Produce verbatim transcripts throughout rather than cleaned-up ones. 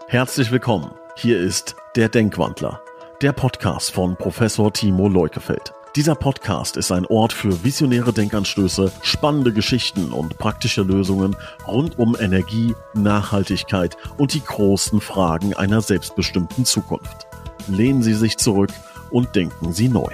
Herzlich willkommen. Hier ist der Denkwandler, der Podcast von Professor Timo Leukefeld. Dieser Podcast ist ein Ort für visionäre Denkanstöße, spannende Geschichten und praktische Lösungen rund um Energie, Nachhaltigkeit und die großen Fragen einer selbstbestimmten Zukunft. Lehnen Sie sich zurück und denken Sie neu.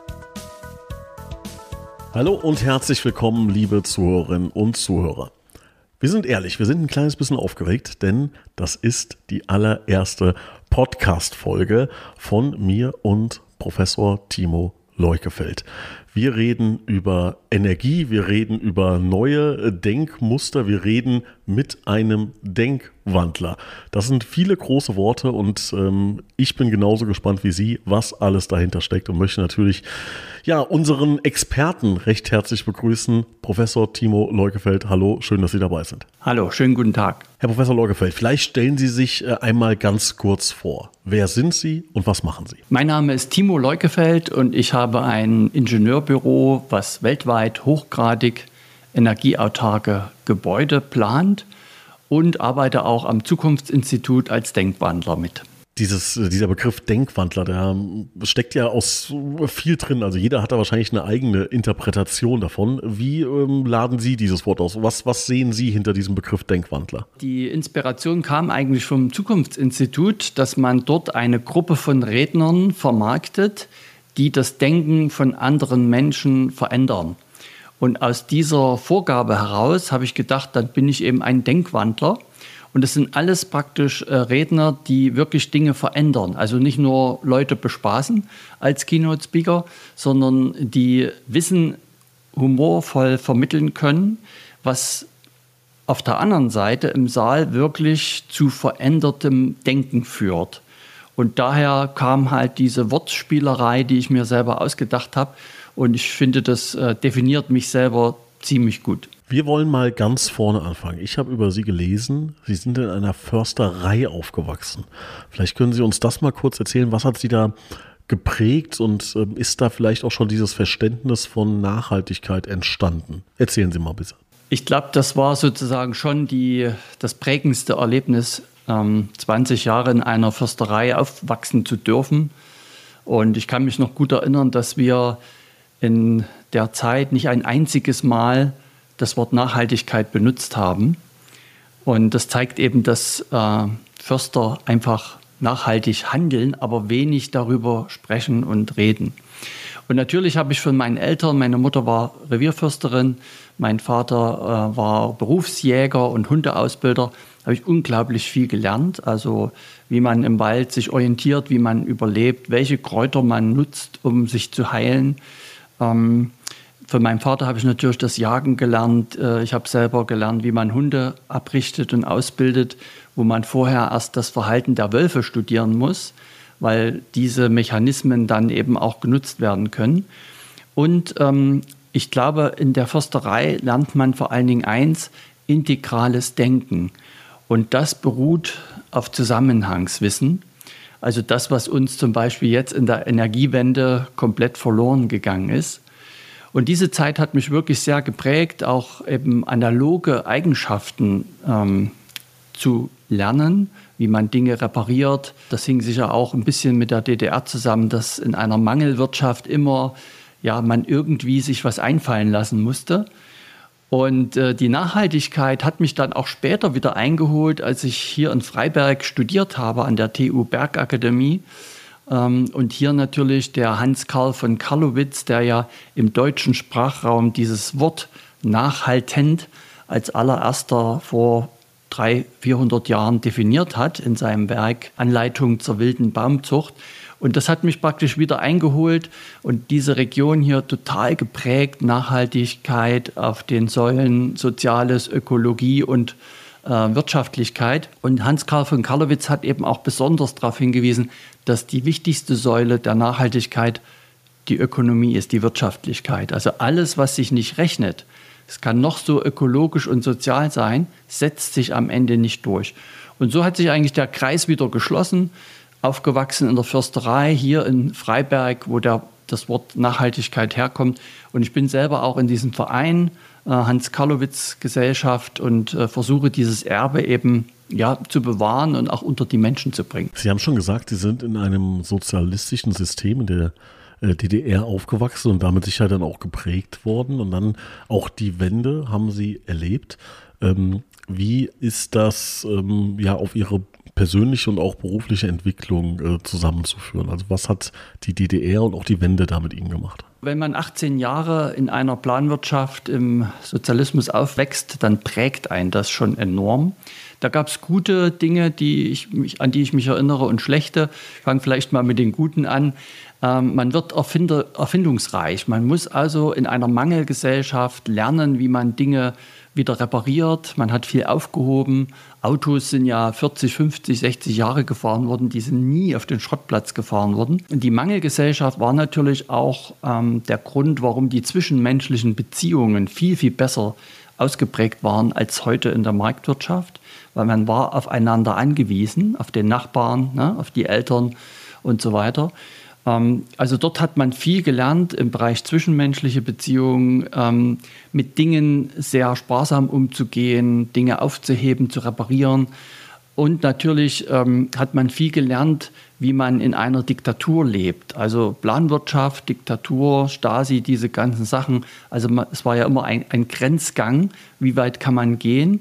Hallo und herzlich willkommen, liebe Zuhörerinnen und Zuhörer. Wir sind ehrlich, wir sind ein kleines bisschen aufgeregt, denn das ist die allererste Podcast-Folge von mir und Professor Timo Leukefeld. Wir reden über Energie, wir reden über neue Denkmuster, wir reden mit einem Denkwandler. Das sind viele große Worte und ähm, ich bin genauso gespannt wie Sie, was alles dahinter steckt und möchte natürlich ja unseren Experten recht herzlich begrüßen. Professor Timo Leukefeld, hallo, schön, dass Sie dabei sind. Hallo, schönen guten Tag. Herr Professor Leukefeld, vielleicht stellen Sie sich einmal ganz kurz vor. Wer sind Sie und was machen Sie? Mein Name ist Timo Leukefeld und ich habe ein Ingenieurbüro, was weltweit hochgradig energieautarke Gebäude plant und arbeite auch am Zukunftsinstitut als Denkwandler mit. Dieses, dieser Begriff Denkwandler, der steckt ja aus viel drin. Also jeder hat da wahrscheinlich eine eigene Interpretation davon. Wie ähm, laden Sie dieses Wort aus? Was, was sehen Sie hinter diesem Begriff Denkwandler? Die Inspiration kam eigentlich vom Zukunftsinstitut, dass man dort eine Gruppe von Rednern vermarktet, die das Denken von anderen Menschen verändern. Und aus dieser Vorgabe heraus habe ich gedacht, dann bin ich eben ein Denkwandler. Und das sind alles praktisch äh, Redner, die wirklich Dinge verändern. Also nicht nur Leute bespaßen als Keynote-Speaker, sondern die Wissen humorvoll vermitteln können, was auf der anderen Seite im Saal wirklich zu verändertem Denken führt. Und daher kam halt diese Wortspielerei, die ich mir selber ausgedacht habe. Und ich finde, das äh, definiert mich selber ziemlich gut. Wir wollen mal ganz vorne anfangen. Ich habe über Sie gelesen, Sie sind in einer Försterei aufgewachsen. Vielleicht können Sie uns das mal kurz erzählen. Was hat Sie da geprägt und äh, ist da vielleicht auch schon dieses Verständnis von Nachhaltigkeit entstanden? Erzählen Sie mal bitte. Ich glaube, das war sozusagen schon die, das prägendste Erlebnis, ähm, zwanzig Jahre in einer Försterei aufwachsen zu dürfen. Und ich kann mich noch gut erinnern, dass wir in der Zeit nicht ein einziges Mal das Wort Nachhaltigkeit benutzt haben. Und das zeigt eben, dass äh, Förster einfach nachhaltig handeln, aber wenig darüber sprechen und reden. Und natürlich habe ich von meinen Eltern, meine Mutter war Revierförsterin, mein Vater äh, war Berufsjäger und Hundeausbilder, habe ich unglaublich viel gelernt. Also wie man im Wald sich orientiert, wie man überlebt, welche Kräuter man nutzt, um sich zu heilen. Ähm, Von meinem Vater habe ich natürlich das Jagen gelernt. Ich habe selber gelernt, wie man Hunde abrichtet und ausbildet, wo man vorher erst das Verhalten der Wölfe studieren muss, weil diese Mechanismen dann eben auch genutzt werden können. Und ähm, ich glaube, in der Försterei lernt man vor allen Dingen eins, integrales Denken. Und das beruht auf Zusammenhangswissen. Also das, was uns zum Beispiel jetzt in der Energiewende komplett verloren gegangen ist. Und diese Zeit hat mich wirklich sehr geprägt, auch eben analoge Eigenschaften ähm, zu lernen, wie man Dinge repariert. Das hing sicher auch ein bisschen mit der D D R zusammen, dass in einer Mangelwirtschaft immer ja, man irgendwie sich was einfallen lassen musste. Und äh, die Nachhaltigkeit hat mich dann auch später wieder eingeholt, als ich hier in Freiberg studiert habe an der T U Bergakademie. Und hier natürlich der Hans Karl von Carlowitz, der ja im deutschen Sprachraum dieses Wort nachhaltend als allererster vor dreihundert, vierhundert Jahren definiert hat in seinem Werk Anleitung zur wilden Baumzucht. Und das hat mich praktisch wieder eingeholt und diese Region hier total geprägt, Nachhaltigkeit auf den Säulen Soziales, Ökologie und Wirtschaftlichkeit. Und Hans Karl von Carlowitz hat eben auch besonders darauf hingewiesen, dass die wichtigste Säule der Nachhaltigkeit die Ökonomie ist, die Wirtschaftlichkeit. Also alles, was sich nicht rechnet, es kann noch so ökologisch und sozial sein, setzt sich am Ende nicht durch. Und so hat sich eigentlich der Kreis wieder geschlossen, aufgewachsen in der Försterei hier in Freiberg, wo der das Wort Nachhaltigkeit herkommt. Und ich bin selber auch in diesem Verein, äh, Hans-Karlowitz-Gesellschaft, und äh, versuche dieses Erbe eben ja, zu bewahren und auch unter die Menschen zu bringen. Sie haben schon gesagt, Sie sind in einem sozialistischen System in der äh, D D R aufgewachsen und damit sicher dann auch geprägt worden. Und dann auch die Wende haben Sie erlebt. Ähm, wie ist das ähm, ja auf Ihre persönliche und auch berufliche Entwicklung äh, zusammenzuführen? Also was hat die D D R und auch die Wende da mit Ihnen gemacht? Wenn man achtzehn Jahre in einer Planwirtschaft im Sozialismus aufwächst, dann prägt einen das schon enorm. Da gab es gute Dinge, die ich mich, an die ich mich erinnere, und schlechte. Ich fange vielleicht mal mit den Guten an. Ähm, man wird erfinder, erfindungsreich. Man muss also in einer Mangelgesellschaft lernen, wie man Dinge wieder repariert. Man hat viel aufgehoben. Autos sind ja vierzig, fünfzig, sechzig Jahre gefahren worden. Die sind nie auf den Schrottplatz gefahren worden. Und die Mangelgesellschaft war natürlich auch ähm, der Grund, warum die zwischenmenschlichen Beziehungen viel, viel besser ausgeprägt waren als heute in der Marktwirtschaft. Weil man war aufeinander angewiesen, auf den Nachbarn, ne, auf die Eltern und so weiter. Ähm, also dort hat man viel gelernt im Bereich zwischenmenschliche Beziehungen, ähm, mit Dingen sehr sparsam umzugehen, Dinge aufzuheben, zu reparieren. Und natürlich ähm, hat man viel gelernt, wie man in einer Diktatur lebt. Also Planwirtschaft, Diktatur, Stasi, diese ganzen Sachen. Also man, es war ja immer ein, ein Grenzgang, wie weit kann man gehen.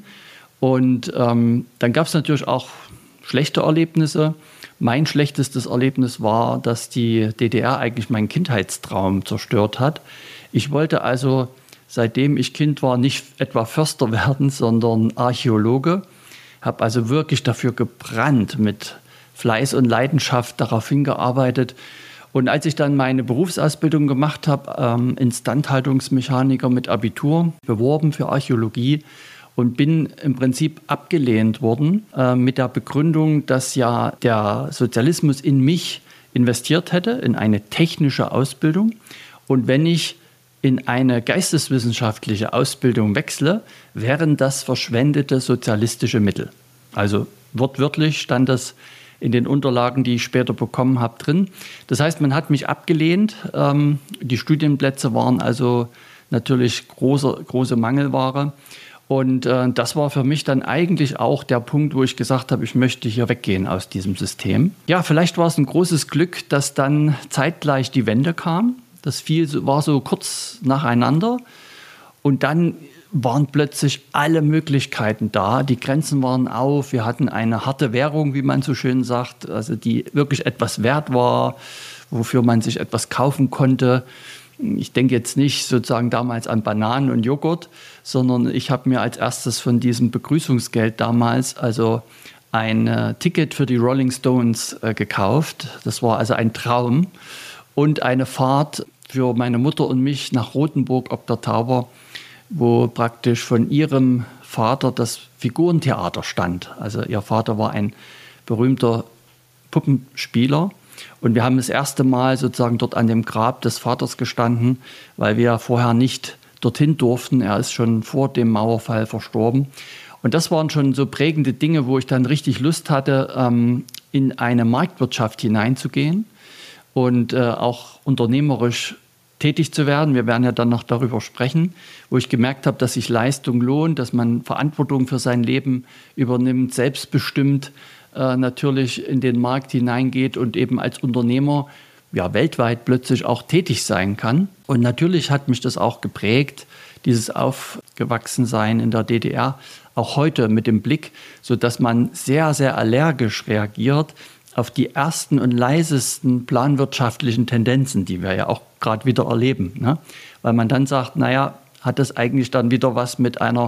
Und ähm, dann gab es natürlich auch schlechte Erlebnisse. Mein schlechtestes Erlebnis war, dass die D D R eigentlich meinen Kindheitstraum zerstört hat. Ich wollte also, seitdem ich Kind war, nicht etwa Förster werden, sondern Archäologe. Habe also wirklich dafür gebrannt, mit Fleiß und Leidenschaft darauf hingearbeitet. Und als ich dann meine Berufsausbildung gemacht habe, ähm, Instandhaltungsmechaniker mit Abitur, beworben für Archäologie, und bin im Prinzip abgelehnt worden äh, mit der Begründung, dass ja der Sozialismus in mich investiert hätte, in eine technische Ausbildung. Und wenn ich in eine geisteswissenschaftliche Ausbildung wechsle, wären das verschwendete sozialistische Mittel. Also wortwörtlich stand das in den Unterlagen, die ich später bekommen habe, drin. Das heißt, man hat mich abgelehnt. Ähm, die Studienplätze waren also natürlich große, große Mangelware. Und äh, das war für mich dann eigentlich auch der Punkt, wo ich gesagt habe, ich möchte hier weggehen aus diesem System. Ja, vielleicht war es ein großes Glück, dass dann zeitgleich die Wende kam. Das fiel, war so kurz nacheinander. Und dann waren plötzlich alle Möglichkeiten da. Die Grenzen waren auf. Wir hatten eine harte Währung, wie man so schön sagt, also die wirklich etwas wert war, wofür man sich etwas kaufen konnte. Ich denke jetzt nicht sozusagen damals an Bananen und Joghurt, sondern ich habe mir als erstes von diesem Begrüßungsgeld damals also ein äh, Ticket für die Rolling Stones äh, gekauft. Das war also ein Traum. Und eine Fahrt für meine Mutter und mich nach Rothenburg ob der Tauber, wo praktisch von ihrem Vater das Figurentheater stand. Also ihr Vater war ein berühmter Puppenspieler. Und wir haben das erste Mal sozusagen dort an dem Grab des Vaters gestanden, weil wir vorher nicht dorthin durften. Er ist schon vor dem Mauerfall verstorben. Und das waren schon so prägende Dinge, wo ich dann richtig Lust hatte, in eine Marktwirtschaft hineinzugehen und auch unternehmerisch tätig zu werden. Wir werden ja dann noch darüber sprechen, wo ich gemerkt habe, dass sich Leistung lohnt, dass man Verantwortung für sein Leben übernimmt, selbstbestimmt äh, natürlich in den Markt hineingeht und eben als Unternehmer ja, weltweit plötzlich auch tätig sein kann. Und natürlich hat mich das auch geprägt, dieses Aufgewachsensein in der D D R, auch heute mit dem Blick, sodass man sehr, sehr allergisch reagiert auf die ersten und leisesten planwirtschaftlichen Tendenzen, die wir ja auch gerade wieder erleben. Ne? Weil man dann sagt, naja, hat das eigentlich dann wieder was mit einer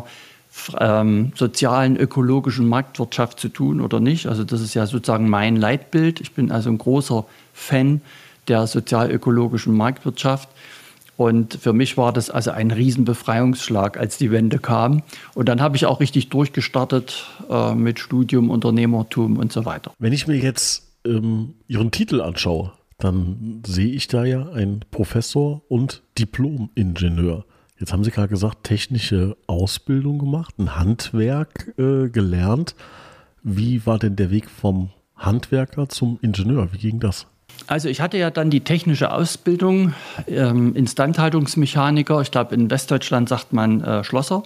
ähm, sozialen, ökologischen Marktwirtschaft zu tun oder nicht? Also das ist ja sozusagen mein Leitbild. Ich bin also ein großer Fan der sozial-ökologischen Marktwirtschaft. Und für mich war das also ein Riesenbefreiungsschlag, als die Wende kam. Und dann habe ich auch richtig durchgestartet äh, mit Studium, Unternehmertum und so weiter. Wenn ich mir jetzt ähm, Ihren Titel anschaue, dann sehe ich da ja einen Professor und Diplom-Ingenieur. Jetzt haben Sie gerade gesagt, technische Ausbildung gemacht, ein Handwerk äh, gelernt. Wie war denn der Weg vom Handwerker zum Ingenieur? Wie ging das? Also ich hatte ja dann die technische Ausbildung, ähm, Instandhaltungsmechaniker. Ich glaube, in Westdeutschland sagt man äh, Schlosser.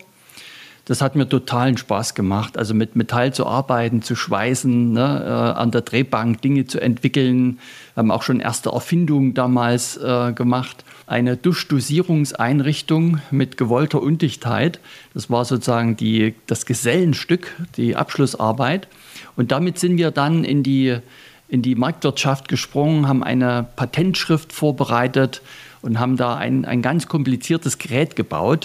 Das hat mir totalen Spaß gemacht, also mit Metall zu arbeiten, zu schweißen, ne, äh, an der Drehbank Dinge zu entwickeln. Wir haben auch schon erste Erfindungen damals äh, gemacht. Eine Duschdosierungseinrichtung mit gewollter Undichtheit. Das war sozusagen die, das Gesellenstück, die Abschlussarbeit. Und damit sind wir dann in die, in die Marktwirtschaft gesprungen, haben eine Patentschrift vorbereitet und haben da ein, ein ganz kompliziertes Gerät gebaut,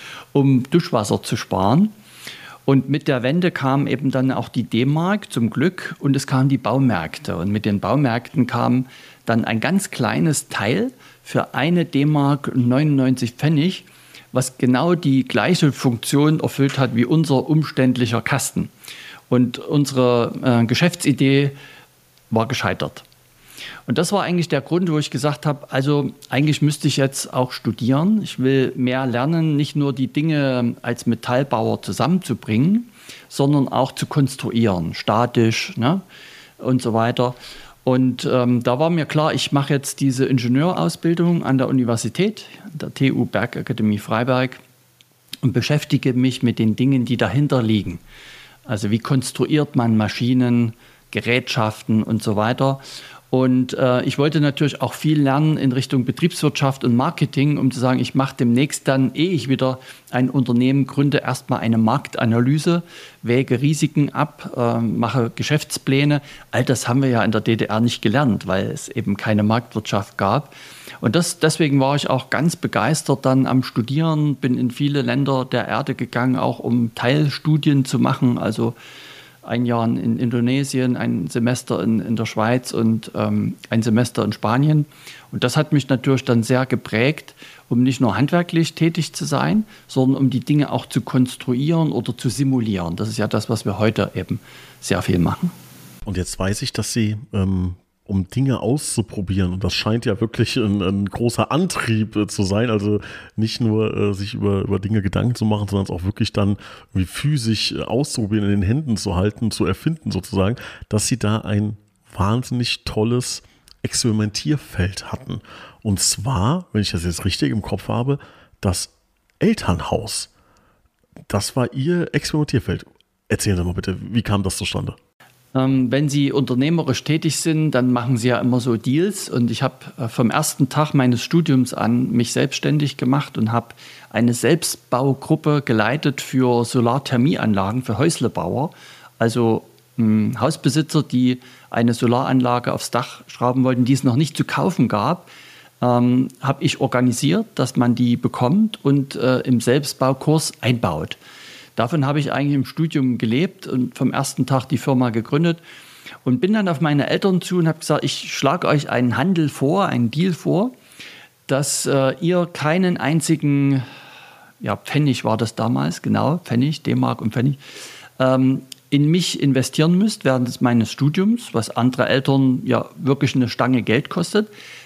um Duschwasser zu sparen. Und mit der Wende kam eben dann auch die D-Mark zum Glück und es kamen die Baumärkte. Und mit den Baumärkten kam dann ein ganz kleines Teil für eine D-Mark neunundneunzig Pfennig, was genau die gleiche Funktion erfüllt hat wie unser umständlicher Kasten. Und unsere äh, Geschäftsidee war gescheitert. Und das war eigentlich der Grund, wo ich gesagt habe, also eigentlich müsste ich jetzt auch studieren. Ich will mehr lernen, nicht nur die Dinge als Metallbauer zusammenzubringen, sondern auch zu konstruieren, statisch, ne, und so weiter. Und ähm, da war mir klar, ich mache jetzt diese Ingenieurausbildung an der Universität, der T U Bergakademie Freiberg, und beschäftige mich mit den Dingen, die dahinter liegen. Also wie konstruiert man Maschinen, Gerätschaften und so weiter. Und äh, ich wollte natürlich auch viel lernen in Richtung Betriebswirtschaft und Marketing, um zu sagen, ich mache demnächst dann, ehe ich wieder ein Unternehmen gründe, erstmal eine Marktanalyse, wäge Risiken ab, äh, mache Geschäftspläne. All das haben wir ja in der D D R nicht gelernt, weil es eben keine Marktwirtschaft gab. Und das, deswegen war ich auch ganz begeistert dann am Studieren, bin in viele Länder der Erde gegangen, auch um Teilstudien zu machen, also ein Jahr in Indonesien, ein Semester in, in der Schweiz und ähm, ein Semester in Spanien. Und das hat mich natürlich dann sehr geprägt, um nicht nur handwerklich tätig zu sein, sondern um die Dinge auch zu konstruieren oder zu simulieren. Das ist ja das, was wir heute eben sehr viel machen. Und jetzt weiß ich, dass Sie, ähm, um Dinge auszuprobieren, und das scheint ja wirklich ein, ein großer Antrieb äh, zu sein, also nicht nur äh, sich über, über Dinge Gedanken zu machen, sondern es auch wirklich dann wie physisch äh, auszuprobieren, in den Händen zu halten, zu erfinden sozusagen, dass Sie da ein wahnsinnig tolles Experimentierfeld hatten. Und zwar, wenn ich das jetzt richtig im Kopf habe, das Elternhaus. Das war Ihr Experimentierfeld. Erzählen Sie mal bitte, wie kam das zustande? Wenn Sie unternehmerisch tätig sind, dann machen Sie ja immer so Deals. Und ich habe vom ersten Tag meines Studiums an mich selbstständig gemacht und habe eine Selbstbaugruppe geleitet für Solarthermieanlagen für Häuslebauer. Also mh, Hausbesitzer, die eine Solaranlage aufs Dach schrauben wollten, die es noch nicht zu kaufen gab, ähm, habe ich organisiert, dass man die bekommt und äh, im Selbstbaukurs einbaut. Davon habe ich eigentlich im Studium gelebt und vom ersten Tag die Firma gegründet und bin dann auf meine Eltern zu und habe gesagt, ich schlage euch einen Handel vor, einen Deal vor, dass äh, ihr keinen einzigen, ja Pfennig war das damals, genau, Pfennig, D-Mark und Pfennig, ähm, in mich investieren müsst während meines Studiums, was andere Eltern ja wirklich eine Stange Geld kostet.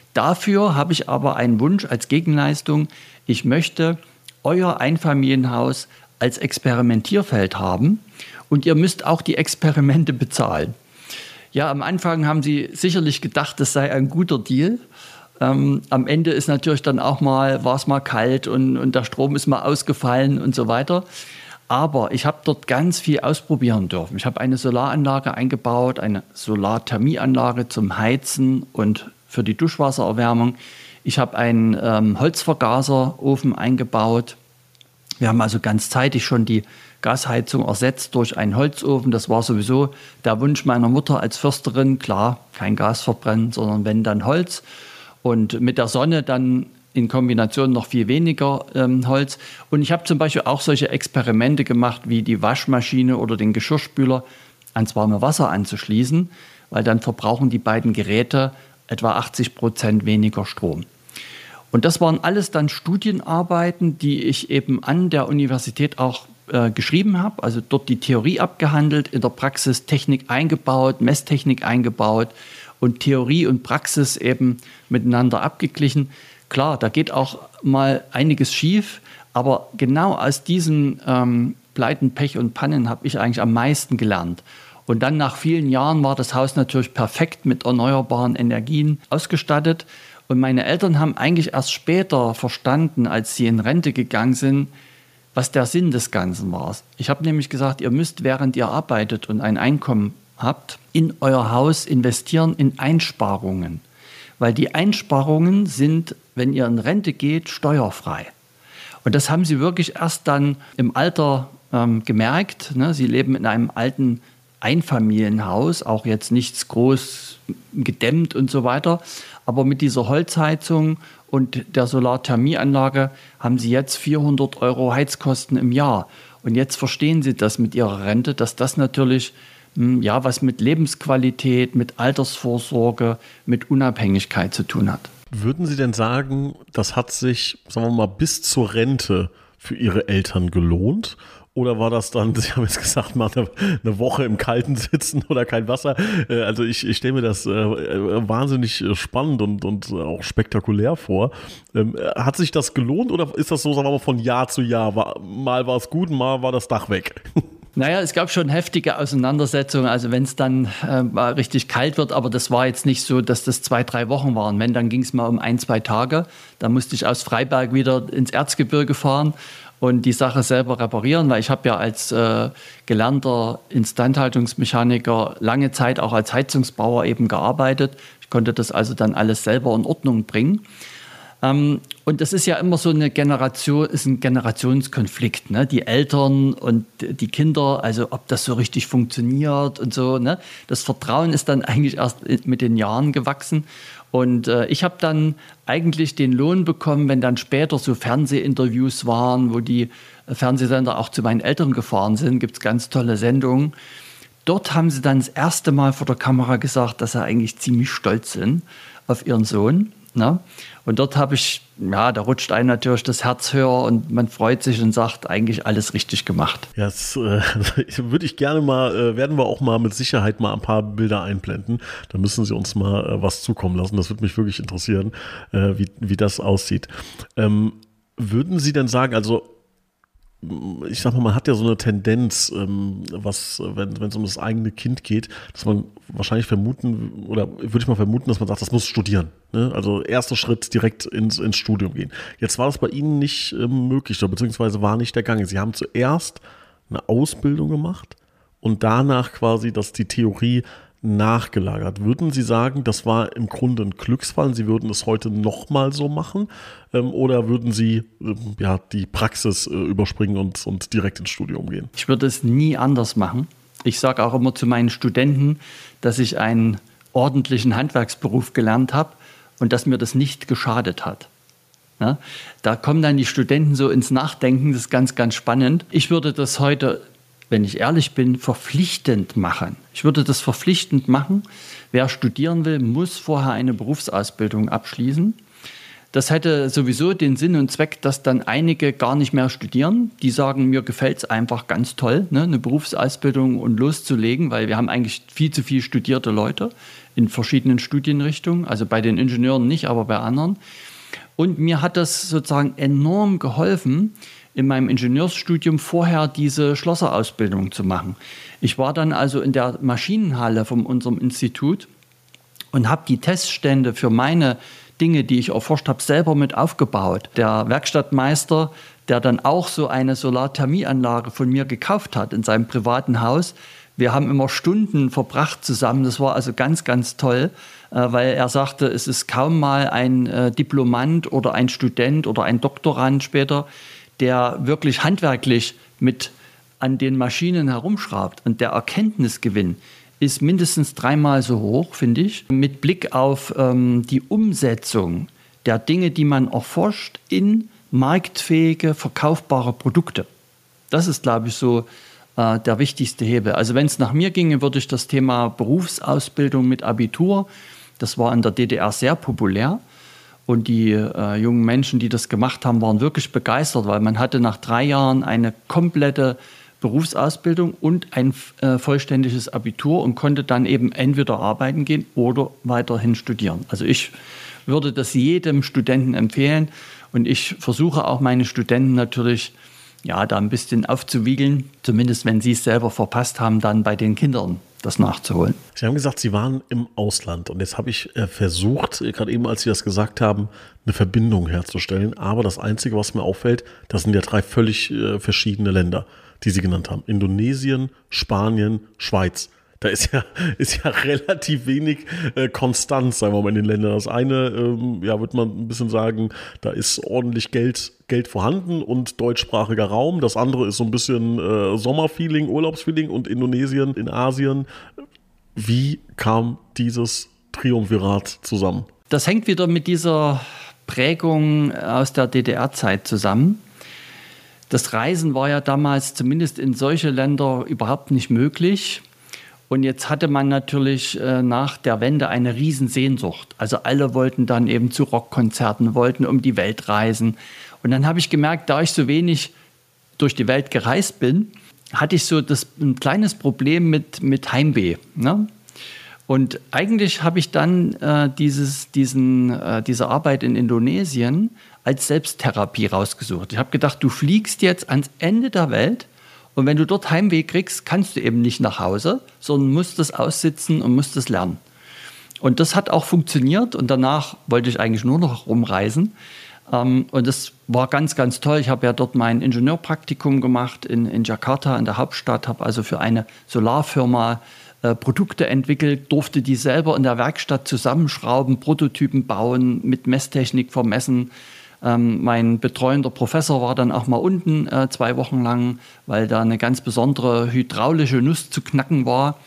Dafür habe ich aber einen Wunsch als Gegenleistung, ich möchte euer Einfamilienhaus als Experimentierfeld haben und ihr müsst auch die Experimente bezahlen. Ja, am Anfang haben sie sicherlich gedacht, das sei ein guter Deal. Ähm, am Ende ist natürlich dann auch mal, war es mal kalt und, und der Strom ist mal ausgefallen und so weiter. Aber ich habe dort ganz viel ausprobieren dürfen. Ich habe eine Solaranlage eingebaut, eine Solarthermieanlage zum Heizen und für die Duschwassererwärmung. Ich habe einen ähm, Holzvergaserofen eingebaut. Wir haben also ganz zeitig schon die Gasheizung ersetzt durch einen Holzofen. Das war sowieso der Wunsch meiner Mutter als Försterin. Klar, kein Gas verbrennen, sondern wenn, dann Holz. Und mit der Sonne dann in Kombination noch viel weniger ähm, Holz. Und ich habe zum Beispiel auch solche Experimente gemacht, wie die Waschmaschine oder den Geschirrspüler ans warme Wasser anzuschließen, weil dann verbrauchen die beiden Geräte etwa achtzig Prozent weniger Strom. Und das waren alles dann Studienarbeiten, die ich eben an der Universität auch äh, geschrieben habe. Also dort die Theorie abgehandelt, in der Praxis Technik eingebaut, Messtechnik eingebaut und Theorie und Praxis eben miteinander abgeglichen. Klar, da geht auch mal einiges schief, aber genau aus diesen ähm, Pleiten, Pech und Pannen habe ich eigentlich am meisten gelernt. Und dann nach vielen Jahren war das Haus natürlich perfekt mit erneuerbaren Energien ausgestattet. Und meine Eltern haben eigentlich erst später verstanden, als sie in Rente gegangen sind, was der Sinn des Ganzen war. Ich habe nämlich gesagt, ihr müsst, während ihr arbeitet und ein Einkommen habt, in euer Haus investieren in Einsparungen. Weil die Einsparungen sind, wenn ihr in Rente geht, steuerfrei. Und das haben sie wirklich erst dann im Alter ähm, gemerkt. Ne? Sie leben in einem alten Einfamilienhaus, auch jetzt nichts groß gedämmt und so weiter. Aber mit dieser Holzheizung und der Solarthermieanlage haben sie jetzt vierhundert Euro Heizkosten im Jahr. Und jetzt verstehen sie das mit ihrer Rente, dass das natürlich ja, was mit Lebensqualität, mit Altersvorsorge, mit Unabhängigkeit zu tune hat. Würden Sie denn sagen, das hat sich, sagen wir mal, bis zur Rente für Ihre Eltern gelohnt? Oder war das dann, Sie haben jetzt gesagt, mal eine, eine Woche im Kalten sitzen oder kein Wasser? Also ich, ich stelle mir das äh, wahnsinnig spannend und, und auch spektakulär vor. Ähm, hat sich das gelohnt oder ist das so, sagen wir mal, von Jahr zu Jahr? War, mal war es gut, mal war das Dach weg? Naja, es gab schon heftige Auseinandersetzungen, also wenn es dann äh, richtig kalt wird, aber das war jetzt nicht so, dass das zwei, drei Wochen waren. Wenn, dann ging es mal um ein, zwei Tage. Da musste ich aus Freiberg wieder ins Erzgebirge fahren und die Sache selber reparieren, weil ich habe ja als äh, gelernter Instandhaltungsmechaniker lange Zeit auch als Heizungsbauer eben gearbeitet. Ich konnte das also dann alles selber in Ordnung bringen. Ähm, und das ist ja immer so eine Generation, ist ein Generationskonflikt, ne? Die Eltern und die Kinder, also ob das so richtig funktioniert und so, ne? Das Vertrauen ist dann eigentlich erst mit den Jahren gewachsen. Und äh, ich habe dann eigentlich den Lohn bekommen, wenn dann später so Fernsehinterviews waren, wo die Fernsehsender auch zu meinen Eltern gefahren sind, gibt es ganz tolle Sendungen. Dort haben sie dann das erste Mal vor der Kamera gesagt, dass sie eigentlich ziemlich stolz sind auf ihren Sohn. Ne? Und dort habe ich, ja, da rutscht einem natürlich das Herz höher und man freut sich und sagt, eigentlich alles richtig gemacht. Ja, das äh, würde ich gerne mal, äh, werden wir auch mal mit Sicherheit mal ein paar Bilder einblenden. Da müssen Sie uns mal äh, was zukommen lassen. Das würde mich wirklich interessieren, äh, wie, wie das aussieht. Ähm, würden Sie denn sagen, also ich sag mal, man hat ja so eine Tendenz, ähm, was, wenn wenn es um das eigene Kind geht, dass man wahrscheinlich vermuten, oder würde ich mal vermuten, dass man sagt, das muss studieren. Ne? Also erster Schritt direkt ins, ins Studium gehen. Jetzt war das bei Ihnen nicht ähm, möglich, beziehungsweise war nicht der Gang. Sie haben zuerst eine Ausbildung gemacht und danach quasi das, die Theorie nachgelagert. Würden Sie sagen, das war im Grunde ein Glücksfall, Sie würden es heute nochmal so machen, ähm, oder würden Sie ähm, ja, die Praxis äh, überspringen und, und direkt ins Studium gehen? Ich würde es nie anders machen. Ich sage auch immer zu meinen Studenten, dass ich einen ordentlichen Handwerksberuf gelernt habe und dass mir das nicht geschadet hat. Ja? Da kommen dann die Studenten so ins Nachdenken, das ist ganz, ganz spannend. Ich würde das heute, wenn ich ehrlich bin, verpflichtend machen. Ich würde das verpflichtend machen. Wer studieren will, muss vorher eine Berufsausbildung abschließen. Das hätte sowieso den Sinn und Zweck, dass dann einige gar nicht mehr studieren. Die sagen, mir gefällt es einfach ganz toll, ne, eine Berufsausbildung und loszulegen, weil wir haben eigentlich viel zu viel studierte Leute in verschiedenen Studienrichtungen. Also bei den Ingenieuren nicht, aber bei anderen. Und mir hat das sozusagen enorm geholfen, in meinem Ingenieursstudium vorher diese Schlosserausbildung zu machen. Ich war dann also in der Maschinenhalle von unserem Institut und habe die Teststände für meine Dinge, die ich erforscht habe, selber mit aufgebaut. Der Werkstattmeister, der dann auch so eine Solarthermieanlage von mir gekauft hat in seinem privaten Haus, wir haben immer Stunden verbracht zusammen. Das war also ganz, ganz toll, weil er sagte, es ist kaum mal ein Diplomant oder ein Student oder ein Doktorand später, der wirklich handwerklich mit an den Maschinen herumschraubt. Und der Erkenntnisgewinn ist mindestens dreimal so hoch, finde ich, mit Blick auf ähm, die Umsetzung der Dinge, die man erforscht, in marktfähige, verkaufbare Produkte. Das ist, glaube ich, so äh, der wichtigste Hebel. Also wenn es nach mir ginge, würde ich das Thema Berufsausbildung mit Abitur, das war in der D D R sehr populär. Und die äh, jungen Menschen, die das gemacht haben, waren wirklich begeistert, weil man hatte nach drei Jahren eine komplette Berufsausbildung und ein äh, vollständiges Abitur und konnte dann eben entweder arbeiten gehen oder weiterhin studieren. Also ich würde das jedem Studenten empfehlen und ich versuche auch meine Studenten natürlich, ja, da ein bisschen aufzuwiegeln, zumindest wenn sie es selber verpasst haben, dann bei den Kindern das nachzuholen. Sie haben gesagt, Sie waren im Ausland und jetzt habe ich äh, versucht, äh, gerade eben, als Sie das gesagt haben, eine Verbindung herzustellen. Aber das Einzige, was mir auffällt, das sind ja drei völlig äh, verschiedene Länder, die Sie genannt haben. Indonesien, Spanien, Schweiz. Da ist ja, ist ja relativ wenig äh, Konstanz, sagen wir mal, in den Ländern. Das eine, ähm, ja, würde man ein bisschen sagen, da ist ordentlich Geld, Geld vorhanden und deutschsprachiger Raum. Das andere ist so ein bisschen äh, Sommerfeeling, Urlaubsfeeling und Indonesien in Asien. Wie kam dieses Triumvirat zusammen? Das hängt wieder mit dieser Prägung aus der D D R-Zeit zusammen. Das Reisen war ja damals zumindest in solche Länder überhaupt nicht möglich. Und jetzt hatte man natürlich äh, nach der Wende eine Riesensehnsucht. Also alle wollten dann eben zu Rockkonzerten, wollten um die Welt reisen. Und dann habe ich gemerkt, da ich so wenig durch die Welt gereist bin, hatte ich so das, ein kleines Problem mit, mit Heimweh. Ne? Und eigentlich habe ich dann äh, dieses, diesen, äh, diese Arbeit in Indonesien als Selbsttherapie rausgesucht. Ich habe gedacht, du fliegst jetzt ans Ende der Welt. Und wenn du dort Heimweh kriegst, kannst du eben nicht nach Hause, sondern musst es aussitzen und musst es lernen. Und das hat auch funktioniert. Und danach wollte ich eigentlich nur noch rumreisen. Und das war ganz, ganz toll. Ich habe ja dort mein Ingenieurpraktikum gemacht in, in Jakarta, in der Hauptstadt, habe also für eine Solarfirma äh, Produkte entwickelt, durfte die selber in der Werkstatt zusammenschrauben, Prototypen bauen, mit Messtechnik vermessen. Ähm, mein betreuender Professor war dann auch mal unten äh, zwei Wochen lang, weil da eine ganz besondere hydraulische Nuss zu knacken war.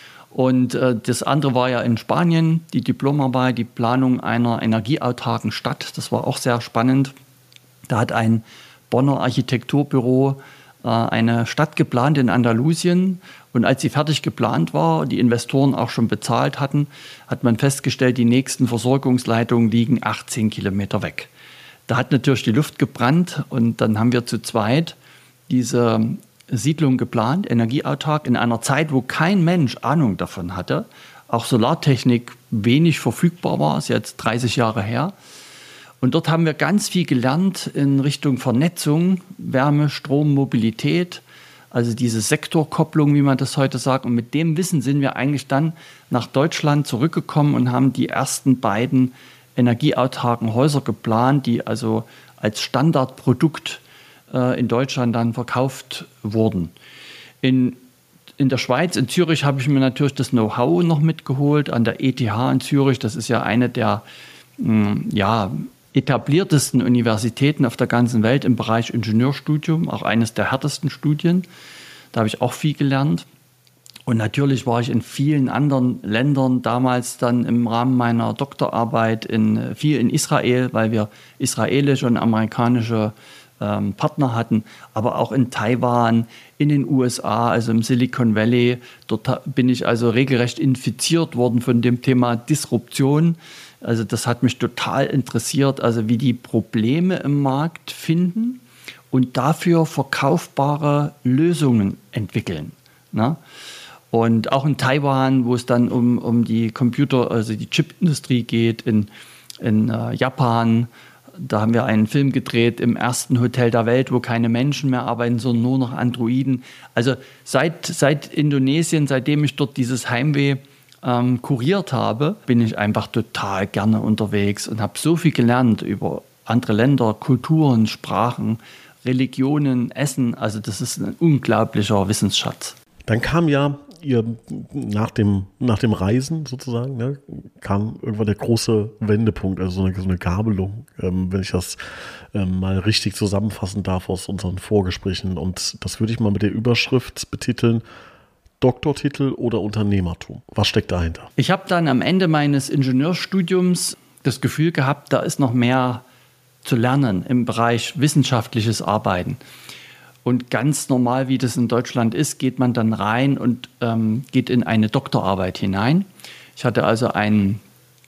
Und äh, das andere war ja in Spanien, die Diplomarbeit, die Planung einer energieautarken Stadt. Das war auch sehr spannend. Da hat ein Bonner Architekturbüro äh, eine Stadt geplant in Andalusien. Und als sie fertig geplant war, die Investoren auch schon bezahlt hatten, hat man festgestellt, die nächsten Versorgungsleitungen liegen achtzehn Kilometer weg. Da hat natürlich die Luft gebrannt und dann haben wir zu zweit diese Siedlung geplant, energieautark, in einer Zeit, wo kein Mensch Ahnung davon hatte. Auch Solartechnik wenig verfügbar war, ist jetzt dreißig Jahre her. Und dort haben wir ganz viel gelernt in Richtung Vernetzung, Wärme, Strom, Mobilität, also diese Sektorkopplung, wie man das heute sagt. Und mit dem Wissen sind wir eigentlich dann nach Deutschland zurückgekommen und haben die ersten beiden energieautarken Häuser geplant, die also als Standardprodukt äh, in Deutschland dann verkauft wurden. In, in der Schweiz, in Zürich, habe ich mir natürlich das Know-how noch mitgeholt, an der E T H in Zürich. Das ist ja eine der mh, ja, etabliertesten Universitäten auf der ganzen Welt im Bereich Ingenieurstudium, auch eines der härtesten Studien. Da habe ich auch viel gelernt. Und natürlich war ich in vielen anderen Ländern damals dann im Rahmen meiner Doktorarbeit in, viel in Israel, weil wir israelische und amerikanische ähm, Partner hatten, aber auch in Taiwan, in den U S A, also im Silicon Valley. Dort bin ich also regelrecht infiziert worden von dem Thema Disruption. Also das hat mich total interessiert, also wie die Probleme im Markt finden und dafür verkaufbare Lösungen entwickeln. Ne? Und auch in Taiwan, wo es dann um, um die Computer, also die Chipindustrie geht, in, in äh, Japan, da haben wir einen Film gedreht im ersten Hotel der Welt, wo keine Menschen mehr arbeiten, sondern nur noch Androiden. Also seit, seit Indonesien, seitdem ich dort dieses Heimweh ähm, kuriert habe, bin ich einfach total gerne unterwegs und habe so viel gelernt über andere Länder, Kulturen, Sprachen, Religionen, Essen. Also das ist ein unglaublicher Wissensschatz. Dann kam ja ihr nach dem, nach dem Reisen sozusagen, ne, kam irgendwann der große Wendepunkt, also so eine, so eine Gabelung, ähm, wenn ich das ähm, mal richtig zusammenfassen darf aus unseren Vorgesprächen. Und das würde ich mal mit der Überschrift betiteln: Doktortitel oder Unternehmertum. Was steckt dahinter? Ich habe dann am Ende meines Ingenieurstudiums das Gefühl gehabt, da ist noch mehr zu lernen im Bereich wissenschaftliches Arbeiten. Und ganz normal, wie das in Deutschland ist, geht man dann rein und ähm, geht in eine Doktorarbeit hinein. Ich hatte also einen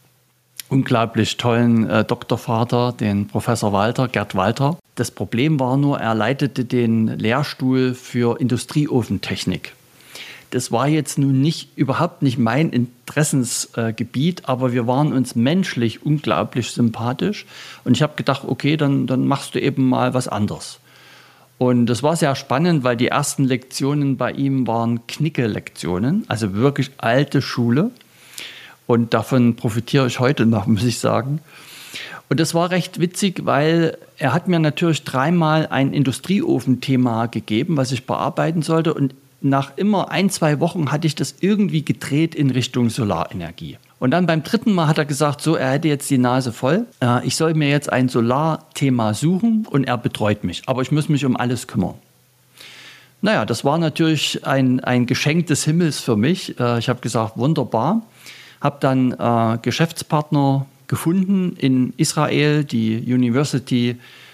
unglaublich tollen äh, Doktorvater, den Professor Walter, Gerd Walter. Das Problem war nur, er leitete den Lehrstuhl für Industrieofentechnik. Das war jetzt nun nicht, überhaupt nicht mein Interessensgebiet, äh, aber wir waren uns menschlich unglaublich sympathisch. Und ich habe gedacht, okay, dann, dann machst du eben mal was anderes. Und das war sehr spannend, weil die ersten Lektionen bei ihm waren Knicke-Lektionen, also wirklich alte Schule. Und davon profitiere ich heute noch, muss ich sagen. Und das war recht witzig, weil er hat mir natürlich dreimal ein Industrieofenthema gegeben, was ich bearbeiten sollte. Und nach immer ein, zwei Wochen hatte ich das irgendwie gedreht in Richtung Solarenergie. Und dann beim dritten Mal hat er gesagt, so, er hätte jetzt die Nase voll. Äh, ich soll mir jetzt ein Solarthema suchen und er betreut mich. Aber ich muss mich um alles kümmern. Naja, das war natürlich ein, ein Geschenk des Himmels für mich. Äh, ich habe gesagt, wunderbar. Habe dann äh, Geschäftspartner gefunden in Israel, die University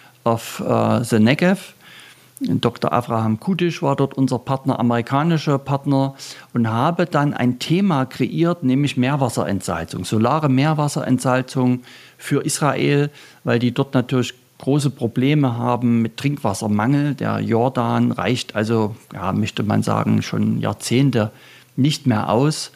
of uh, the Negev. Doktor Avraham Kudisch war dort unser Partner, amerikanischer Partner, und habe dann ein Thema kreiert, nämlich Meerwasserentsalzung, solare Meerwasserentsalzung für Israel, weil die dort natürlich große Probleme haben mit Trinkwassermangel. Der Jordan reicht also, ja, möchte man sagen, schon Jahrzehnte nicht mehr aus,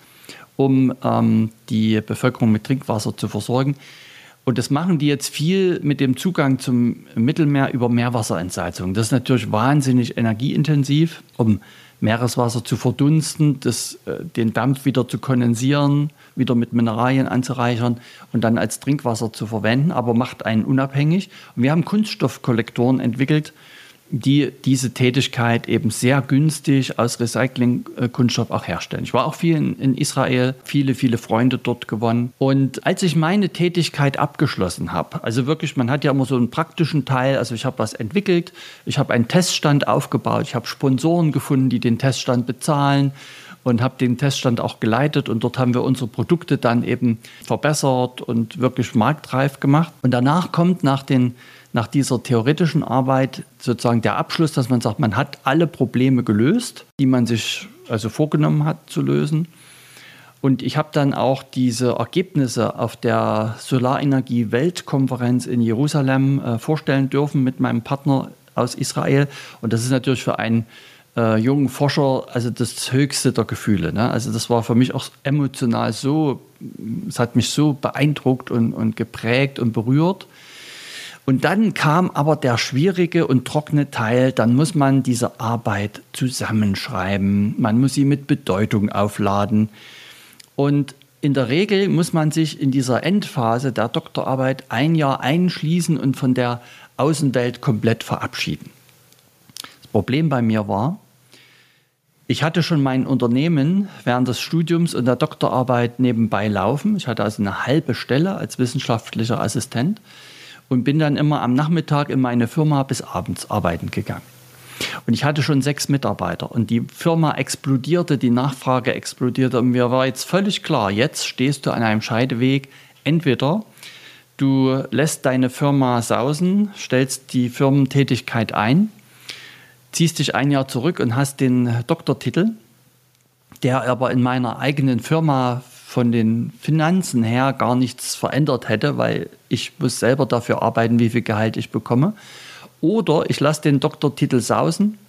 um ähm, die Bevölkerung mit Trinkwasser zu versorgen. Und das machen die jetzt viel mit dem Zugang zum Mittelmeer über Meerwasserentsalzung. Das ist natürlich wahnsinnig energieintensiv, um Meereswasser zu verdunsten, das, äh, den Dampf wieder zu kondensieren, wieder mit Mineralien anzureichern und dann als Trinkwasser zu verwenden, aber macht einen unabhängig. Und wir haben Kunststoffkollektoren entwickelt, die diese Tätigkeit eben sehr günstig aus Recycling-Kunststoff auch herstellen. Ich war auch viel in, in Israel, viele, viele Freunde dort gewonnen. Und als ich meine Tätigkeit abgeschlossen habe, also wirklich, man hat ja immer so einen praktischen Teil, also ich habe was entwickelt, ich habe einen Teststand aufgebaut, ich habe Sponsoren gefunden, die den Teststand bezahlen und habe den Teststand auch geleitet und dort haben wir unsere Produkte dann eben verbessert und wirklich marktreif gemacht. Und danach kommt nach den nach dieser theoretischen Arbeit sozusagen der Abschluss, dass man sagt, man hat alle Probleme gelöst, die man sich also vorgenommen hat zu lösen. Und ich habe dann auch diese Ergebnisse auf der Solarenergie-Weltkonferenz in Jerusalem äh, vorstellen dürfen mit meinem Partner aus Israel. Und das ist natürlich für einen äh, jungen Forscher also das höchste der Gefühle. Ne? Also das war für mich auch emotional so, es hat mich so beeindruckt und, und geprägt und berührt. Und dann kam aber der schwierige und trockene Teil, dann muss man diese Arbeit zusammenschreiben, man muss sie mit Bedeutung aufladen. Und in der Regel muss man sich in dieser Endphase der Doktorarbeit ein Jahr einschließen und von der Außenwelt komplett verabschieden. Das Problem bei mir war, ich hatte schon mein Unternehmen während des Studiums und der Doktorarbeit nebenbei laufen. Ich hatte also eine halbe Stelle als wissenschaftlicher Assistent. Und bin dann immer am Nachmittag in meine Firma bis abends arbeiten gegangen. Und ich hatte schon sechs Mitarbeiter und die Firma explodierte, die Nachfrage explodierte und mir war jetzt völlig klar, jetzt stehst du an einem Scheideweg. Entweder du lässt deine Firma sausen, stellst die Firmentätigkeit ein, ziehst dich ein Jahr zurück und hast den Doktortitel, der aber in meiner eigenen Firma von den Finanzen her gar nichts verändert hätte, weil ich muss selber dafür arbeiten, wie viel Gehalt ich bekomme. Oder ich lasse den Doktortitel sausen,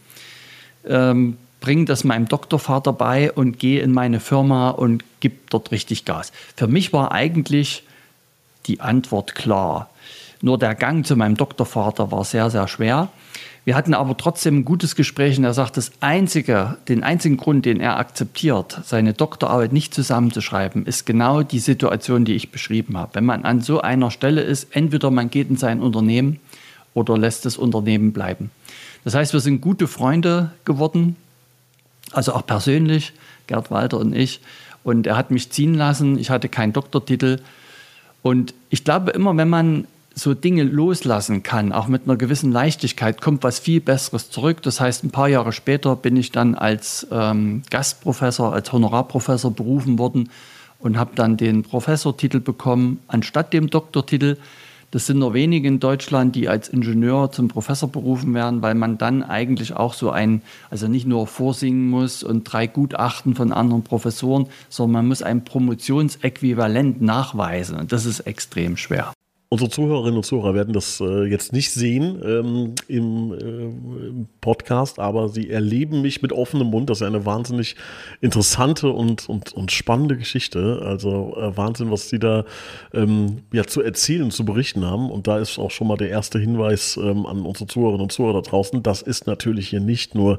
ähm, bringe das meinem Doktorvater bei und gehe in meine Firma und gebe dort richtig Gas. Für mich war eigentlich die Antwort klar. Nur der Gang zu meinem Doktorvater war sehr, sehr schwer. Wir hatten aber trotzdem ein gutes Gespräch und er sagt, das einzige, den einzigen Grund, den er akzeptiert, seine Doktorarbeit nicht zusammenzuschreiben, ist genau die Situation, die ich beschrieben habe. Wenn man an so einer Stelle ist, entweder man geht in sein Unternehmen oder lässt das Unternehmen bleiben. Das heißt, wir sind gute Freunde geworden, also auch persönlich, Gerd Walter und ich. Und er hat mich ziehen lassen, ich hatte keinen Doktortitel. Und ich glaube immer, wenn man so Dinge loslassen kann, auch mit einer gewissen Leichtigkeit, kommt was viel Besseres zurück. Das heißt, ein paar Jahre später bin ich dann als ähm, Gastprofessor, als Honorarprofessor berufen worden und habe dann den Professortitel bekommen, anstatt dem Doktortitel. Das sind nur wenige in Deutschland, die als Ingenieur zum Professor berufen werden, weil man dann eigentlich auch so ein, also nicht nur vorsingen muss und drei Gutachten von anderen Professoren, sondern man muss ein Promotionsäquivalent nachweisen. Und das ist extrem schwer. Unsere Zuhörerinnen und Zuhörer werden das äh, jetzt nicht sehen ähm, im, äh, im Podcast, aber sie erleben mich mit offenem Mund. Das ist eine wahnsinnig interessante und, und, und spannende Geschichte. Also äh, Wahnsinn, was sie da ähm, ja, zu erzählen, zu berichten haben. Und da ist auch schon mal der erste Hinweis ähm, an unsere Zuhörerinnen und Zuhörer da draußen. Das ist natürlich hier nicht nur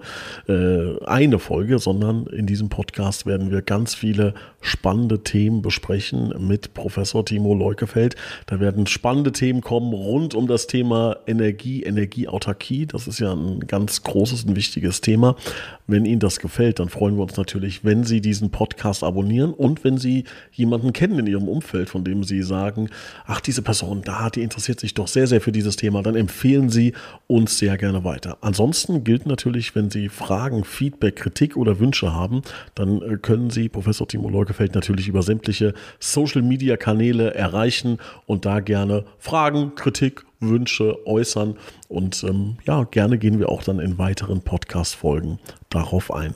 äh, eine Folge, sondern in diesem Podcast werden wir ganz viele spannende Themen besprechen mit Professor Timo Leukefeld. Da werden spannende Themen kommen rund um das Thema Energie, Energieautarkie. Das ist ja ein ganz großes und wichtiges Thema. Wenn Ihnen das gefällt, dann freuen wir uns natürlich, wenn Sie diesen Podcast abonnieren und wenn Sie jemanden kennen in Ihrem Umfeld, von dem Sie sagen, ach, diese Person da, die interessiert sich doch sehr, sehr für dieses Thema, dann empfehlen Sie uns sehr gerne weiter. Ansonsten gilt natürlich, wenn Sie Fragen, Feedback, Kritik oder Wünsche haben, dann können Sie Professor Timo Leukefeld natürlich über sämtliche Social-Media-Kanäle erreichen und da gerne Fragen, Kritik, Wünsche äußern und ähm, ja, gerne gehen wir auch dann in weiteren Podcast-Folgen darauf ein.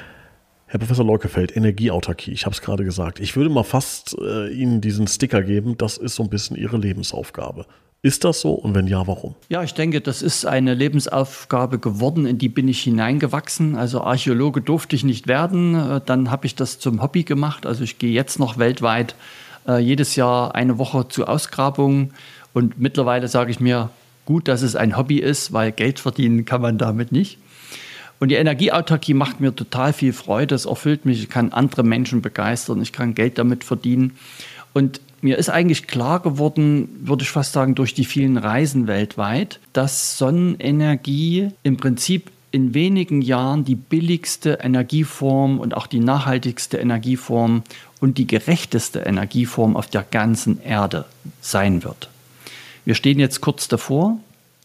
Herr Professor Leukefeld, Energieautarkie, ich habe es gerade gesagt. Ich würde mal fast äh, Ihnen diesen Sticker geben, das ist so ein bisschen Ihre Lebensaufgabe. Ist das so und wenn ja, warum? Ja, ich denke, das ist eine Lebensaufgabe geworden, in die bin ich hineingewachsen. Also Archäologe durfte ich nicht werden, dann habe ich das zum Hobby gemacht. Also ich gehe jetzt noch weltweit äh, jedes Jahr eine Woche zu Ausgrabungen und mittlerweile sage ich mir, gut, dass es ein Hobby ist, weil Geld verdienen kann man damit nicht. Und die Energieautarkie macht mir total viel Freude, es erfüllt mich, ich kann andere Menschen begeistern, ich kann Geld damit verdienen. Und mir ist eigentlich klar geworden, würde ich fast sagen, durch die vielen Reisen weltweit, dass Sonnenenergie im Prinzip in wenigen Jahren die billigste Energieform und auch die nachhaltigste Energieform und die gerechteste Energieform auf der ganzen Erde sein wird. Wir stehen jetzt kurz davor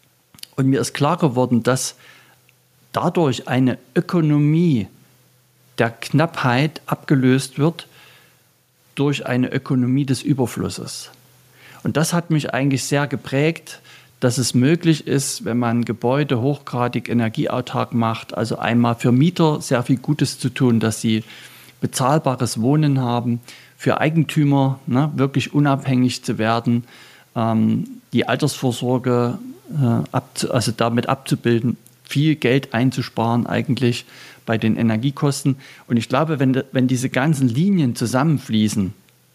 und mir ist klar geworden, dass dadurch eine Ökonomie der Knappheit abgelöst wird durch eine Ökonomie des Überflusses. Und das hat mich eigentlich sehr geprägt, dass es möglich ist, wenn man Gebäude hochgradig energieautark macht, also einmal für Mieter sehr viel Gutes zu tun, dass sie bezahlbares Wohnen haben, für Eigentümer ne, wirklich unabhängig zu werden, ähm, die Altersvorsorge äh, abzu- also damit abzubilden, viel Geld einzusparen eigentlich bei den Energiekosten. Und ich glaube, wenn, wenn diese ganzen Linien zusammenfließen,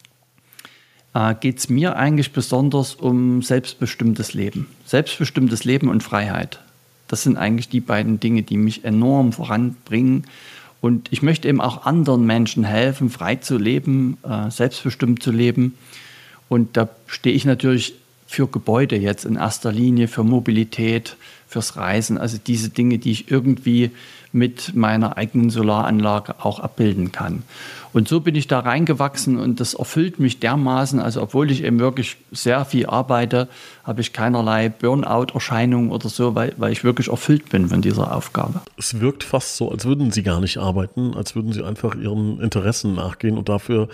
äh, geht es mir eigentlich besonders um selbstbestimmtes Leben. Selbstbestimmtes Leben und Freiheit. Das sind eigentlich die beiden Dinge, die mich enorm voranbringen. Und ich möchte eben auch anderen Menschen helfen, frei zu leben, äh, selbstbestimmt zu leben. Und da stehe ich natürlich für Gebäude jetzt in erster Linie, für Mobilität, fürs Reisen, also diese Dinge, die ich irgendwie mit meiner eigenen Solaranlage auch abbilden kann. Und so bin ich da reingewachsen und das erfüllt mich dermaßen, also obwohl ich eben wirklich sehr viel arbeite, habe ich keinerlei Burnout-Erscheinungen oder so, weil, weil ich wirklich erfüllt bin von dieser Aufgabe. Es wirkt fast so, als würden Sie gar nicht arbeiten, als würden Sie einfach Ihren Interessen nachgehen und dafür,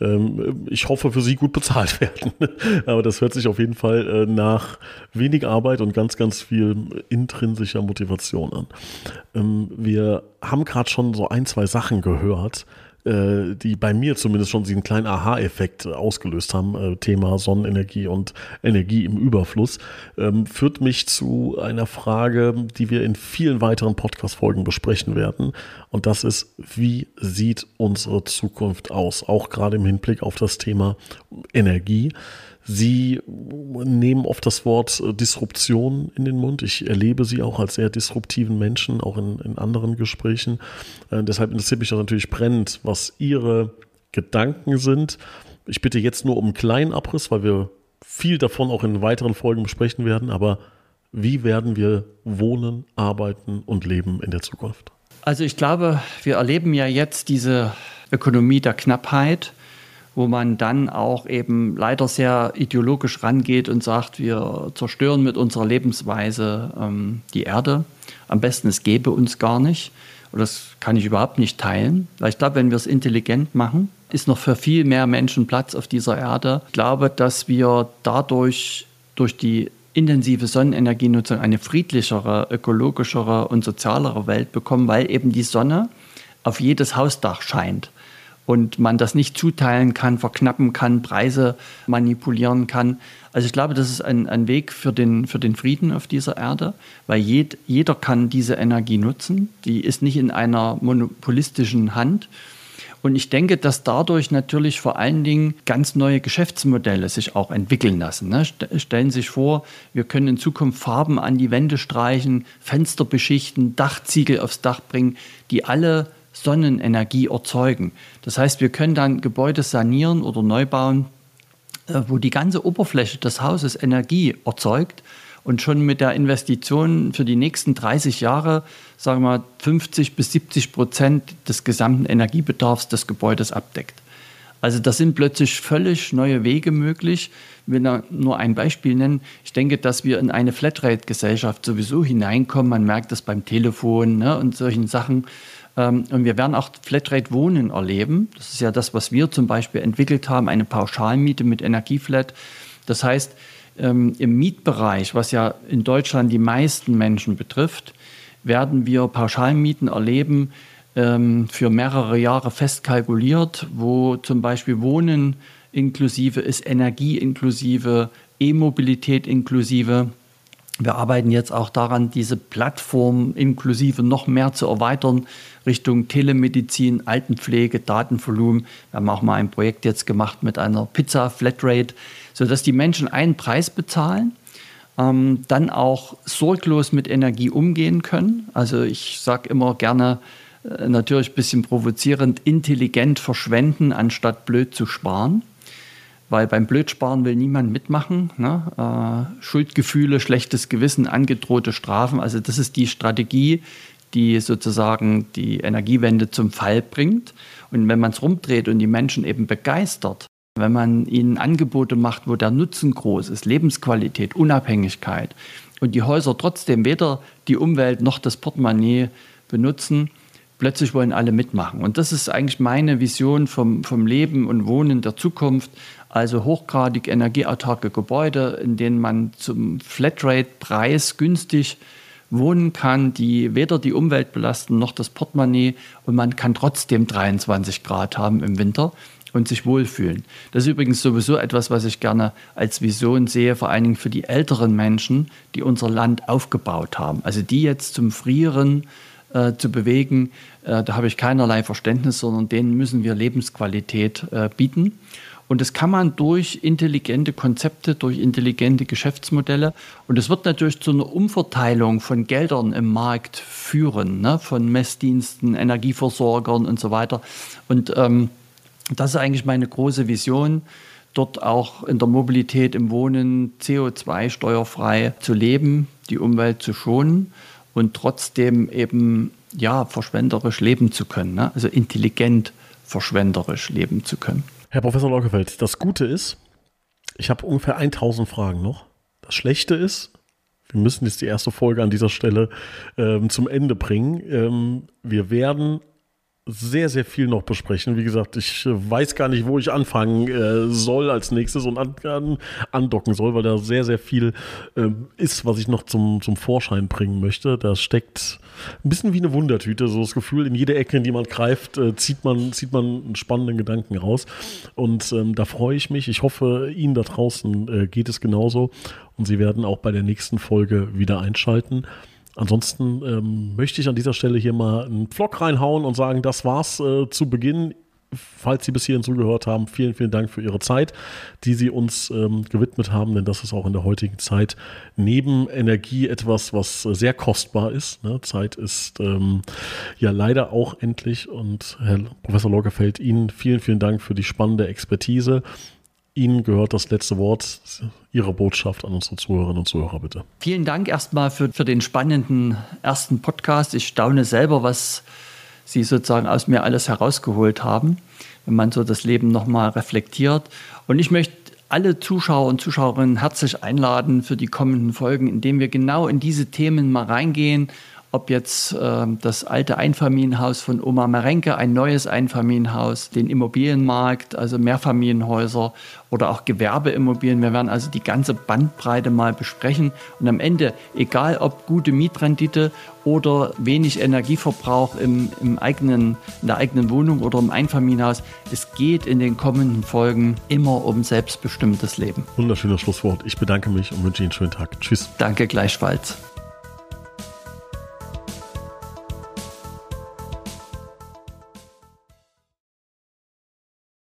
ähm, ich hoffe, für Sie gut bezahlt werden. Aber das hört sich auf jeden Fall äh, nach wenig Arbeit und ganz, ganz viel intrinsischer Motivation an. Ähm, wir haben gerade schon so ein, zwei Sachen gehört, die bei mir zumindest schon einen kleinen Aha-Effekt ausgelöst haben. Thema Sonnenenergie und Energie im Überfluss, ähm, führt mich zu einer Frage, die wir in vielen weiteren Podcast-Folgen besprechen werden. Und das ist, wie sieht unsere Zukunft aus? Auch gerade im Hinblick auf das Thema Energie. Sie nehmen oft das Wort Disruption in den Mund. Ich erlebe Sie auch als sehr disruptiven Menschen, auch in, in anderen Gesprächen. Äh, deshalb interessiert mich das natürlich brennend, was Ihre Gedanken sind. Ich bitte jetzt nur um einen kleinen Abriss, weil wir viel davon auch in weiteren Folgen besprechen werden. Aber wie werden wir wohnen, arbeiten und leben in der Zukunft? Also ich glaube, wir erleben ja jetzt diese Ökonomie der Knappheit, wo man dann auch eben leider sehr ideologisch rangeht und sagt, wir zerstören mit unserer Lebensweise ähm, die Erde. Am besten, es gäbe uns gar nicht. Und das kann ich überhaupt nicht teilen. Weil ich glaube, wenn wir es intelligent machen, ist noch für viel mehr Menschen Platz auf dieser Erde. Ich glaube, dass wir dadurch, durch die intensive Sonnenenergienutzung, eine friedlichere, ökologischere und sozialere Welt bekommen, weil eben die Sonne auf jedes Hausdach scheint. und man das nicht zuteilen kann, verknappen kann, Preise manipulieren kann. Also ich glaube, das ist ein, ein Weg für den, für den Frieden auf dieser Erde, weil jed, jeder kann diese Energie nutzen. Die ist nicht in einer monopolistischen Hand. Und ich denke, dass dadurch natürlich vor allen Dingen ganz neue Geschäftsmodelle sich auch entwickeln lassen. Ne? Stellen Sie sich vor, wir können in Zukunft Farben an die Wände streichen, Fenster beschichten, Dachziegel aufs Dach bringen, die alle Sonnenenergie erzeugen. Das heißt, wir können dann Gebäude sanieren oder neu bauen, wo die ganze Oberfläche des Hauses Energie erzeugt und schon mit der Investition für die nächsten dreißig Jahre, sagen wir mal, fünfzig bis siebzig Prozent des gesamten Energiebedarfs des Gebäudes abdeckt. Also das sind plötzlich völlig neue Wege möglich. Ich will nur ein Beispiel nennen. Ich denke, dass wir in eine Flatrate-Gesellschaft sowieso hineinkommen. Man merkt das beim Telefon, ne, und solchen Sachen. Und wir werden auch Flatrate-Wohnen erleben. Das ist ja das, was wir zum Beispiel entwickelt haben, eine Pauschalmiete mit Energieflat. Das heißt, im Mietbereich, was ja in Deutschland die meisten Menschen betrifft, werden wir Pauschalmieten erleben, für mehrere Jahre fest kalkuliert, wo zum Beispiel Wohnen inklusive ist, Energie inklusive, E-Mobilität inklusive. Wir arbeiten jetzt auch daran, diese Plattform inklusive noch mehr zu erweitern Richtung Telemedizin, Altenpflege, Datenvolumen. Wir haben auch mal ein Projekt jetzt gemacht mit einer Pizza-Flatrate, sodass die Menschen einen Preis bezahlen, ähm, dann auch sorglos mit Energie umgehen können. Also ich sage immer gerne, äh, natürlich ein bisschen provozierend, intelligent verschwenden, anstatt blöd zu sparen. Weil beim Blödsparen will niemand mitmachen. Ne? Äh, Schuldgefühle, schlechtes Gewissen, angedrohte Strafen. Also das ist die Strategie, die sozusagen die Energiewende zum Fall bringt. Und wenn man es rumdreht und die Menschen eben begeistert, wenn man ihnen Angebote macht, wo der Nutzen groß ist, Lebensqualität, Unabhängigkeit und die Häuser trotzdem weder die Umwelt noch das Portemonnaie benutzen, plötzlich wollen alle mitmachen. Und das ist eigentlich meine Vision vom, vom Leben und Wohnen der Zukunft. Also hochgradig energieautarke Gebäude, in denen man zum Flatrate-Preis günstig wohnen kann, die weder die Umwelt belasten noch das Portemonnaie. Und man kann trotzdem dreiundzwanzig Grad haben im Winter und sich wohlfühlen. Das ist übrigens sowieso etwas, was ich gerne als Vision sehe, vor allen Dingen für die älteren Menschen, die unser Land aufgebaut haben. Also die jetzt zum Frieren äh, zu bewegen, äh, da habe ich keinerlei Verständnis, sondern denen müssen wir Lebensqualität äh, bieten. Und das kann man durch intelligente Konzepte, durch intelligente Geschäftsmodelle. Und es wird natürlich zu einer Umverteilung von Geldern im Markt führen, ne? Von Messdiensten, Energieversorgern und so weiter. Und ähm, das ist eigentlich meine große Vision, dort auch in der Mobilität, im Wohnen C O zwei steuerfrei zu leben, die Umwelt zu schonen und trotzdem eben ja, verschwenderisch leben zu können, ne? Also intelligent verschwenderisch leben zu können. Herr Professor Lockefeld, das Gute ist, ich habe ungefähr tausend Fragen noch. Das Schlechte ist, wir müssen jetzt die erste Folge an dieser Stelle ähm, zum Ende bringen. Ähm, wir werden sehr, sehr viel noch besprechen. Wie gesagt, ich weiß gar nicht, wo ich anfangen äh, soll als nächstes und an, an, andocken soll, weil da sehr, sehr viel äh, ist, was ich noch zum, zum Vorschein bringen möchte. Da steckt ein bisschen wie eine Wundertüte, so das Gefühl, in jede Ecke, in die man greift, äh, zieht man, zieht man einen spannenden Gedanken raus. Und ähm, da freue ich mich. Ich hoffe, Ihnen da draußen äh, geht es genauso. Und Sie werden auch bei der nächsten Folge wieder einschalten. Ansonsten ähm, möchte ich an dieser Stelle hier mal einen Vlog reinhauen und sagen, das war's äh, zu Beginn. Falls Sie bis hierhin zugehört haben, vielen, vielen Dank für Ihre Zeit, die Sie uns ähm, gewidmet haben, denn das ist auch in der heutigen Zeit neben Energie etwas, was äh, sehr kostbar ist. Ne? Zeit ist ähm, ja leider auch endlich und Herr Professor Lockefeld, Ihnen vielen, vielen Dank für die spannende Expertise. Ihnen gehört das letzte Wort, Ihre Botschaft an unsere Zuhörerinnen und Zuhörer, bitte. Vielen Dank erstmal für, für den spannenden ersten Podcast. Ich staune selber, was Sie sozusagen aus mir alles herausgeholt haben, wenn man so das Leben nochmal reflektiert. Und ich möchte alle Zuschauer und Zuschauerinnen herzlich einladen für die kommenden Folgen, indem wir genau in diese Themen mal reingehen, ob jetzt äh, das alte Einfamilienhaus von Oma Merenke, ein neues Einfamilienhaus, den Immobilienmarkt, also Mehrfamilienhäuser oder auch Gewerbeimmobilien. Wir werden also die ganze Bandbreite mal besprechen und am Ende, egal ob gute Mietrendite oder wenig Energieverbrauch im, im eigenen, in der eigenen Wohnung oder im Einfamilienhaus, es geht in den kommenden Folgen immer um selbstbestimmtes Leben. Wunderschönes Schlusswort. Ich bedanke mich und wünsche Ihnen einen schönen Tag. Tschüss. Danke gleichfalls.